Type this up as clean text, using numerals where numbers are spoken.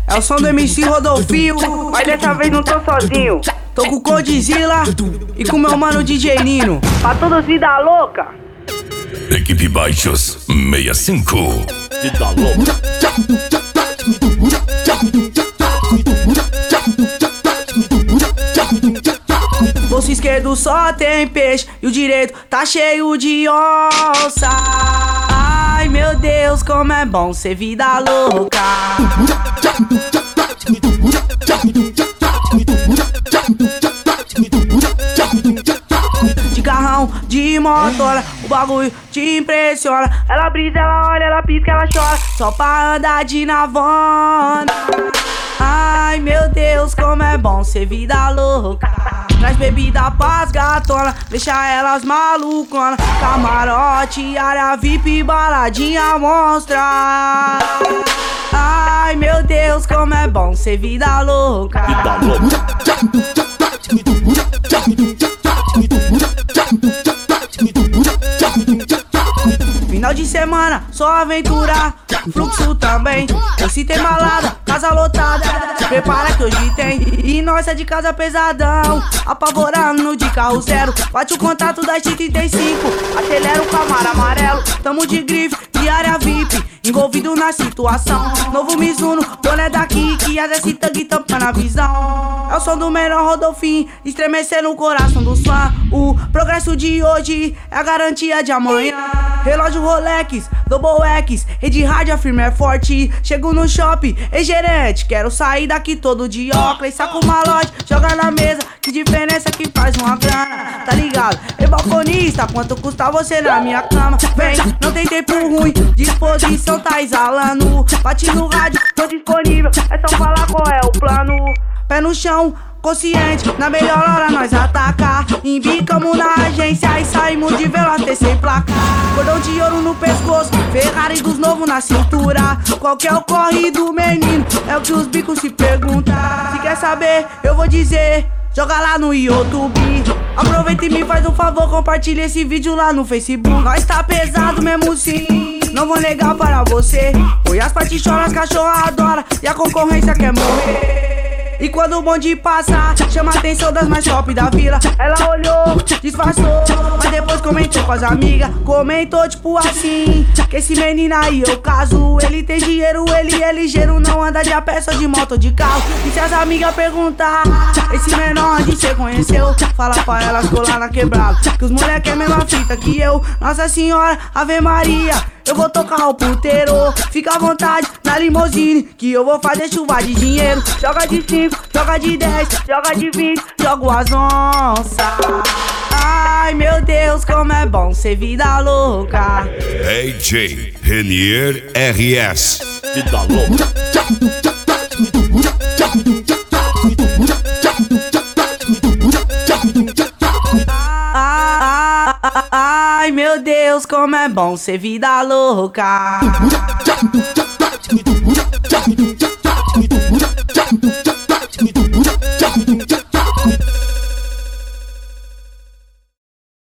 É o som do MC Rodolfinho, mas dessa vez não tô sozinho. tô com o Condzilla e com meu mano DJ Nino. Pra todos vida louca. Equipe Baixos 65. Vida louca. Bolso esquerdo só tem peixe e o direito tá cheio de onça. Ai meu Deus, como é bom ser vida louca. De carrão, de motora, o bagulho te impressiona. Ela brisa, ela olha, ela pisca, ela chora, só pra andar de navona. Ai meu Deus, como é bom ser vida louca. Traz bebida pras gatona, deixa elas malucona. Camarote, área VIP, baladinha monstra. Ai meu Deus, como é bom ser vida louca. Vida louca. Final de semana, só aventura, fluxo também. Esse tem balada, casa lotada, se prepara que hoje tem. E nós é de casa pesadão, apavorando de carro zero. Bate o contato das 35, acelera o Camaro amarelo. Tamo de grife, de área VIP, envolvido na situação. Novo Mizuno, boné daqui, que as esse tangue tampando a visão. É o som do menor Rodolfinho, estremecendo o coração dos fãs. O progresso de hoje é a garantia de amanhã. Relógio Rolex, Double X, rede rádio, a firma é forte. Chego no shopping, ei gerente, quero sair daqui todo de óculos. Saco malote, joga na mesa, que diferença que faz uma grana, tá ligado? Ei balconista, quanto custa você na minha cama? Vem, não tem tempo ruim, disposição tá exalando. Bate no rádio, tô disponível, é só falar qual é o plano. Pé no chão, consciente, na melhor hora nós atacar. Embicamos na agência e saímos de Veloster sem placa. Cordão de ouro no pescoço, Ferrari dos novos na cintura. Qual que é o corre do menino? É o que os bicos se perguntam. Se quer saber, eu vou dizer, joga lá no YouTube. Aproveita e me faz um favor, compartilha esse vídeo lá no Facebook. Nós tá pesado mesmo sim, não vou negar para você. Oi, as partes choram, as cachorras adoram e a concorrência quer morrer. E quando o bonde passa, chama a atenção das mais top da vila. Ela olhou, disfarçou, mas depois comentou com as amigas. Comentou tipo assim, que esse menino aí eu caso. Ele tem dinheiro, ele é ligeiro, não anda de a pé, só de moto ou de carro. E se as amigas perguntar, esse menor onde cê conheceu? Fala pra elas colar na quebrada, que os moleque é a mesma fita que eu. Nossa Senhora, Ave Maria, eu vou tocar o puteiro. Fica à vontade na limousine, que eu vou fazer chuva de dinheiro. Joga de 5, joga de 10, joga de 20, jogo as onças. Ai meu Deus, como é bom ser vida louca. DJ Renier RS. Vida louca. Ai meu Deus, como é bom ser vida louca.